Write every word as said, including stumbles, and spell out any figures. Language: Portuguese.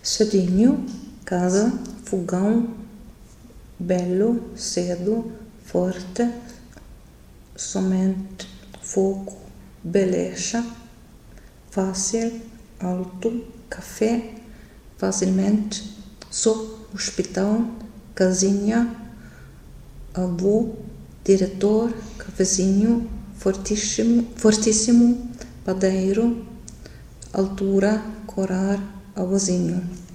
Sedinho, casa, fogão, belo, cedo, forte, somente, fogo, beleza, fácil, alto, café, facilmente, só, hospital, casinha, avô, diretor, cafezinho, fortíssimo, fortíssimo, padeiro, altura, corar, avôzinho.